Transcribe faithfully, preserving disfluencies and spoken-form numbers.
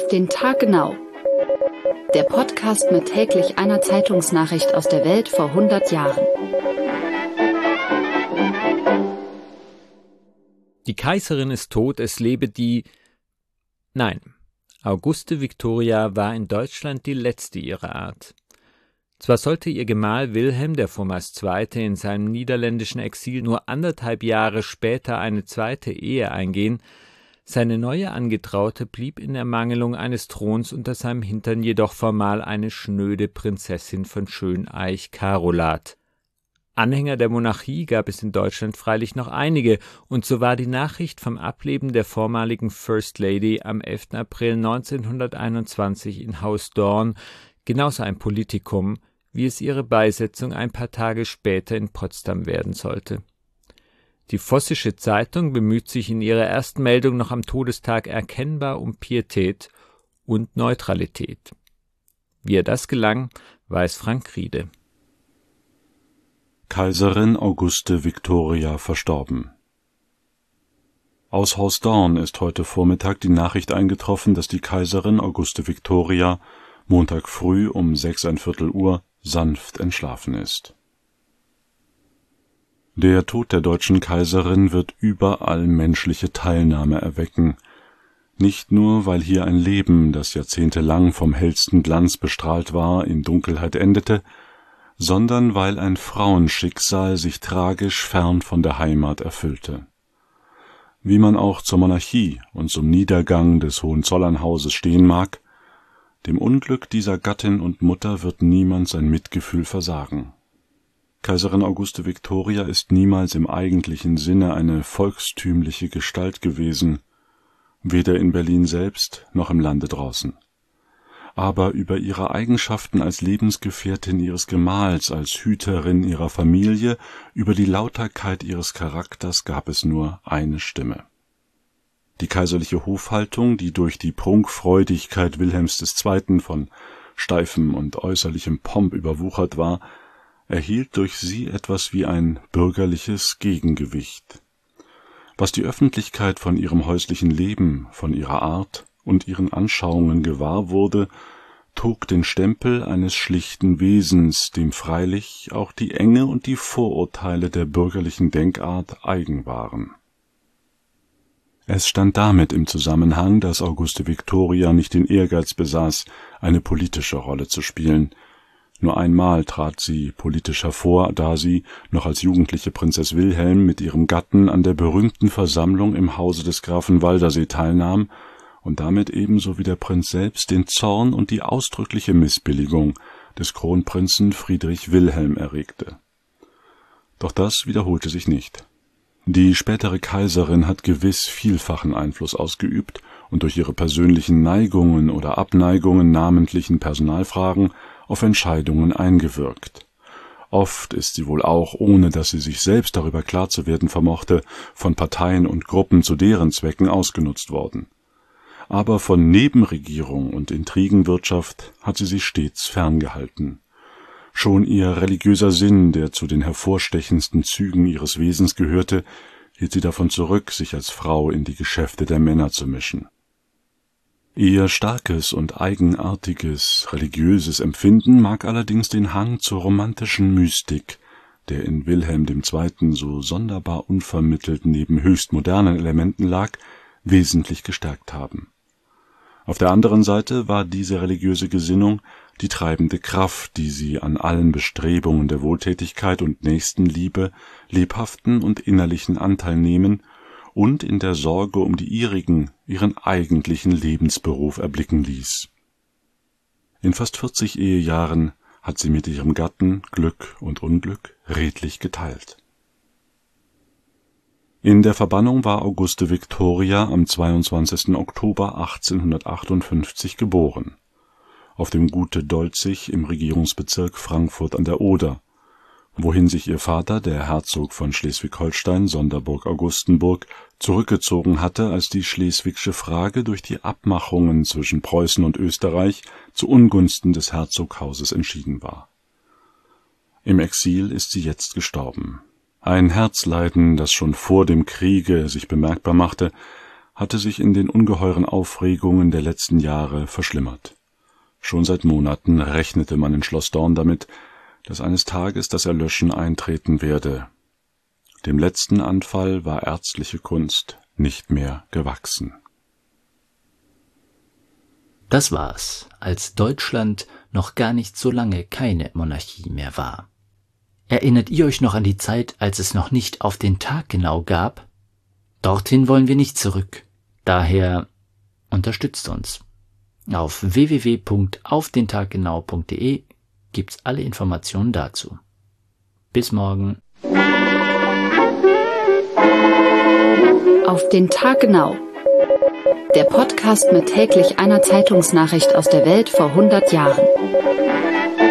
Auf den Tag genau. Der Podcast mit täglich einer Zeitungsnachricht aus der Welt vor hundert Jahren. Die Kaiserin ist tot, es lebe die... Nein, Auguste Victoria war in Deutschland die letzte ihrer Art. Zwar sollte ihr Gemahl Wilhelm der vormals Zweite in seinem niederländischen Exil nur anderthalb Jahre später eine zweite Ehe eingehen, seine neue Angetraute blieb in Ermangelung eines Throns unter seinem Hintern jedoch formal eine schnöde Prinzessin von Schöneich-Carolat. Anhänger der Monarchie gab es in Deutschland freilich noch einige, und so war die Nachricht vom Ableben der vormaligen First Lady am elften April neunzehnhunderteinundzwanzig in Haus Dorn genauso ein Politikum, wie es ihre Beisetzung ein paar Tage später in Potsdam werden sollte. Die Vossische Zeitung bemüht sich in ihrer ersten Meldung noch am Todestag erkennbar um Pietät und Neutralität. Wie ihr das gelang, weiß Frank Riede. Kaiserin Auguste Victoria verstorben. Aus Haus Dorn ist heute Vormittag die Nachricht eingetroffen, dass die Kaiserin Auguste Victoria Montag früh um sechs ein Viertel Uhr sanft entschlafen ist. Der Tod der deutschen Kaiserin wird überall menschliche Teilnahme erwecken, nicht nur, weil hier ein Leben, das jahrzehntelang vom hellsten Glanz bestrahlt war, in Dunkelheit endete, sondern weil ein Frauenschicksal sich tragisch fern von der Heimat erfüllte. Wie man auch zur Monarchie und zum Niedergang des Hohenzollernhauses stehen mag, dem Unglück dieser Gattin und Mutter wird niemand sein Mitgefühl versagen. Kaiserin Auguste Victoria ist niemals im eigentlichen Sinne eine volkstümliche Gestalt gewesen, weder in Berlin selbst noch im Lande draußen. Aber über ihre Eigenschaften als Lebensgefährtin ihres Gemahls, als Hüterin ihrer Familie, über die Lauterkeit ihres Charakters gab es nur eine Stimme. Die kaiserliche Hofhaltung, die durch die Prunkfreudigkeit Wilhelms des Zweiten von steifem und äußerlichem Pomp überwuchert war, erhielt durch sie etwas wie ein bürgerliches Gegengewicht. Was die Öffentlichkeit von ihrem häuslichen Leben, von ihrer Art und ihren Anschauungen gewahr wurde, trug den Stempel eines schlichten Wesens, dem freilich auch die Enge und die Vorurteile der bürgerlichen Denkart eigen waren. Es stand damit im Zusammenhang, dass Auguste Victoria nicht den Ehrgeiz besaß, eine politische Rolle zu spielen. Nur einmal trat sie politisch hervor, da sie, noch als jugendliche Prinzess Wilhelm, mit ihrem Gatten an der berühmten Versammlung im Hause des Grafen Waldersee teilnahm und damit ebenso wie der Prinz selbst den Zorn und die ausdrückliche Missbilligung des Kronprinzen Friedrich Wilhelm erregte. Doch das wiederholte sich nicht. Die spätere Kaiserin hat gewiss vielfachen Einfluss ausgeübt und durch ihre persönlichen Neigungen oder Abneigungen, namentlich in Personalfragen, auf Entscheidungen eingewirkt. Oft ist sie wohl auch, ohne dass sie sich selbst darüber klar zu werden vermochte, von Parteien und Gruppen zu deren Zwecken ausgenutzt worden. Aber von Nebenregierung und Intrigenwirtschaft hat sie sich stets ferngehalten. Schon ihr religiöser Sinn, der zu den hervorstechendsten Zügen ihres Wesens gehörte, hielt sie davon zurück, sich als Frau in die Geschäfte der Männer zu mischen. Ihr starkes und eigenartiges religiöses Empfinden mag allerdings den Hang zur romantischen Mystik, der in Wilhelm dem Zweiten so sonderbar unvermittelt neben höchst modernen Elementen lag, wesentlich gestärkt haben. Auf der anderen Seite war diese religiöse Gesinnung die treibende Kraft, die sie an allen Bestrebungen der Wohltätigkeit und Nächstenliebe lebhaften und innerlichen Anteil nehmen und in der Sorge um die ihrigen ihren eigentlichen Lebensberuf erblicken ließ. In fast vierzig Ehejahren hat sie mit ihrem Gatten Glück und Unglück redlich geteilt. In der Verbannung war Auguste Victoria am zweiundzwanzigsten Oktober achtzehnhundertachtundfünfzig geboren, auf dem Gute Dolzig im Regierungsbezirk Frankfurt an der Oder, wohin sich ihr Vater, der Herzog von Schleswig-Holstein, Sonderburg-Augustenburg, zurückgezogen hatte, als die schleswigsche Frage durch die Abmachungen zwischen Preußen und Österreich zu Ungunsten des Herzoghauses entschieden war. Im Exil ist sie jetzt gestorben. Ein Herzleiden, das schon vor dem Kriege sich bemerkbar machte, hatte sich in den ungeheuren Aufregungen der letzten Jahre verschlimmert. Schon seit Monaten rechnete man in Schloss Dorn damit, dass eines Tages das Erlöschen eintreten werde. Dem letzten Anfall war ärztliche Kunst nicht mehr gewachsen. Das war's, als Deutschland noch gar nicht so lange keine Monarchie mehr war. Erinnert ihr euch noch an die Zeit, als es noch nicht auf den Tag genau gab? Dorthin wollen wir nicht zurück. Daher unterstützt uns. Auf w w w punkt auf den tag genau punkt de gibt's alle Informationen dazu. Bis morgen. Auf den Tag genau. Der Podcast mit täglich einer Zeitungsnachricht aus der Welt vor hundert Jahren.